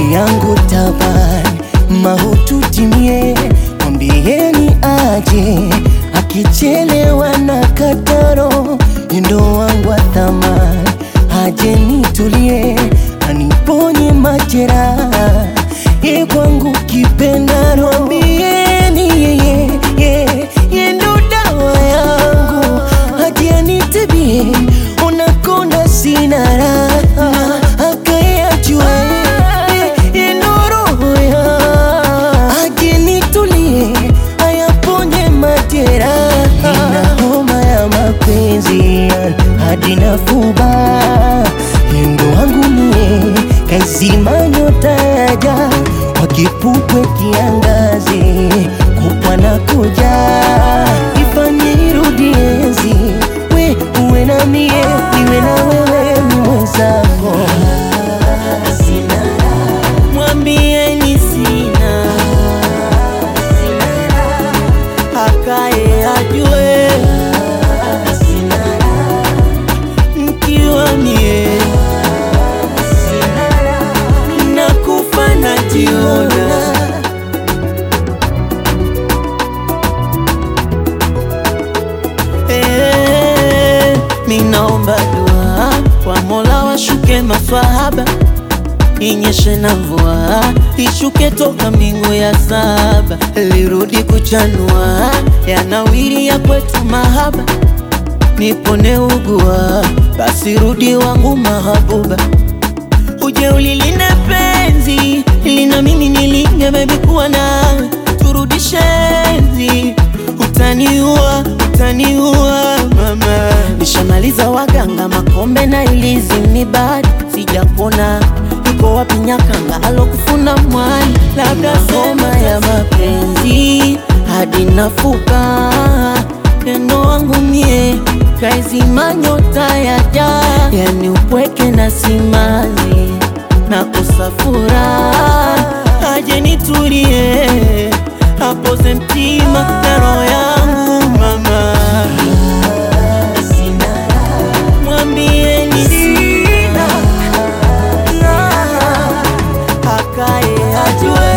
yangu tabani mahututimie, mwambieni aje, akichelewa na kataro, ndo wangu wa thamani, aje nitulie, aniponye majeraha, ye kwangu kipendaro, mwambieni yeye ndo dawa yangu, aje nitibie, unakonda sina raha, akayajue ye ndo roho yangu, aje nitulie, ayaponye majeraha. Nina homa ya mapenzi hadi nafuba, ndo wangu mie kaizima nyota yaja, wakipupwe kiangazi kupwa na kuja, ifanye irudi enzi, we uwe na mie niwe na wewe ni mwenzako. Mwambieni sina, akaye ajue, mkiwa mie nakufa najiona. Minaomba dua kwa Mola washuke maswahaba, inyeshe na mvua ishuke toka mbingu ya saba, lirudi kuchanua yanawiri ya kwetu mahaba, nipone ugua basi rudi wangu mahabuba, uje ulilinde penzi lina mimi nilinge baby kuwa nawe, turudishe enzi, utaniua mama. Nishamaliza waganga makombe na ilizi mibadi, sijapona yuko wapi nyakanga alokufuna mwani, labda soma ya mapenzi hadi nafuka, pendo wangu mie kaizima nyota yaja, yani upweke na simanzi nakosa furaha, aje nitulie apoze mtima na roho yangu mama. Mwambieni sina, akaye ajue,